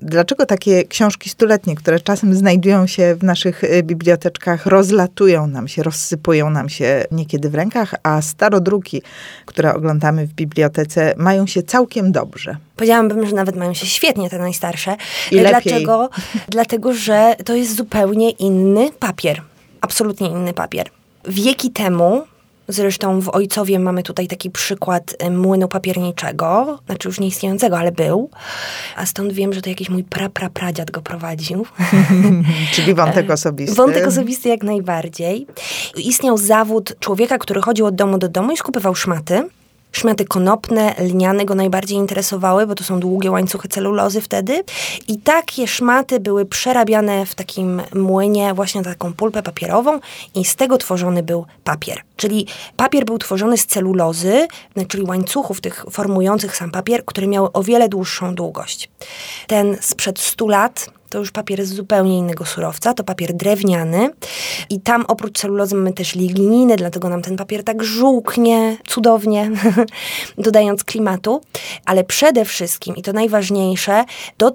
Dlaczego takie książki stuletnie, które czasem znajdują się w naszych biblioteczkach, rozlatują nam się, rozsypują nam się niekiedy w rękach, a starodruki, które oglądamy w bibliotece, mają się całkiem dobrze? Powiedziałabym, że nawet mają się świetnie te najstarsze. I lepiej. Dlaczego? Dlatego, że to jest zupełnie inny papier. Absolutnie inny papier. Wieki temu, zresztą w Ojcowie mamy tutaj taki przykład młynu papierniczego, znaczy już nieistniejącego, ale był. A stąd wiem, że to jakiś mój pradziad go prowadził. Czyli wątek osobisty. Wątek osobisty jak najbardziej. Istniał zawód człowieka, który chodził od domu do domu i skupywał szmaty. Szmaty konopne, lniane go najbardziej interesowały, bo to są długie łańcuchy celulozy wtedy. I takie szmaty były przerabiane w takim młynie właśnie na taką pulpę papierową i z tego tworzony był papier. Czyli papier był tworzony z celulozy, czyli łańcuchów tych formujących sam papier, które miały o wiele dłuższą długość. Ten sprzed 100 lat... To już papier z zupełnie innego surowca, to papier drewniany i tam oprócz celulozy mamy też ligniny, dlatego nam ten papier tak żółknie, cudownie, dodając klimatu. Ale przede wszystkim, i to najważniejsze, do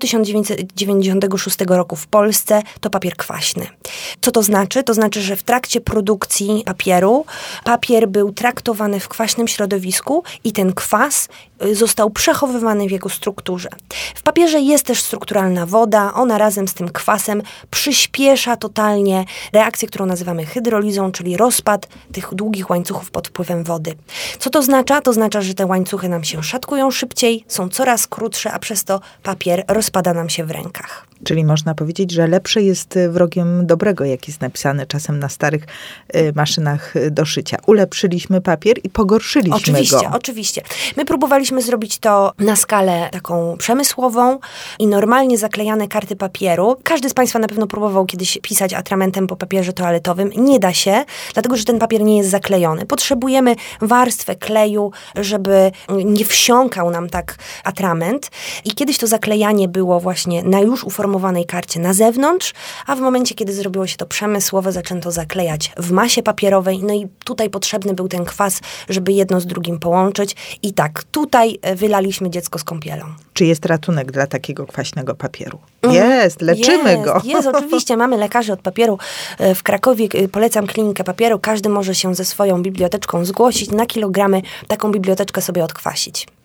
1996 roku w Polsce to papier kwaśny. Co to znaczy? To znaczy, że w trakcie produkcji papieru, papier był traktowany w kwaśnym środowisku i ten kwas został przechowywany w jego strukturze. W papierze jest też strukturalna woda, ona razem z tym kwasem przyspiesza totalnie reakcję, którą nazywamy hydrolizą, czyli rozpad tych długich łańcuchów pod wpływem wody. Co to oznacza? To oznacza, że te łańcuchy nam się szatkują szybciej, są coraz krótsze, a przez to papier rozpada nam się w rękach. Czyli można powiedzieć, że lepsze jest wrogiem dobrego, jak jest napisane czasem na starych maszynach do szycia. Ulepszyliśmy papier i pogorszyliśmy go. Oczywiście. My próbowaliśmy zrobić to na skalę taką przemysłową i normalnie zaklejane karty papieru. Każdy z Państwa na pewno próbował kiedyś pisać atramentem po papierze toaletowym. Nie da się, dlatego że ten papier nie jest zaklejony. Potrzebujemy warstwę kleju, żeby nie wsiąkał nam tak atrament. I kiedyś to zaklejanie było właśnie na już uformowanej karcie na zewnątrz, a w momencie, kiedy zrobiło się to przemysłowe, zaczęto zaklejać w masie papierowej. No i tutaj potrzebny był ten kwas, żeby jedno z drugim połączyć. I tak, tutaj wylaliśmy dziecko z kąpielą. Czy jest ratunek dla takiego kwaśnego papieru? Jest, leczymy go. Jest, oczywiście. Mamy lekarzy od papieru w Krakowie. Polecam klinikę papieru. Każdy może się ze swoją biblioteczką zgłosić na kilogramy. Taką biblioteczkę sobie odkwasić.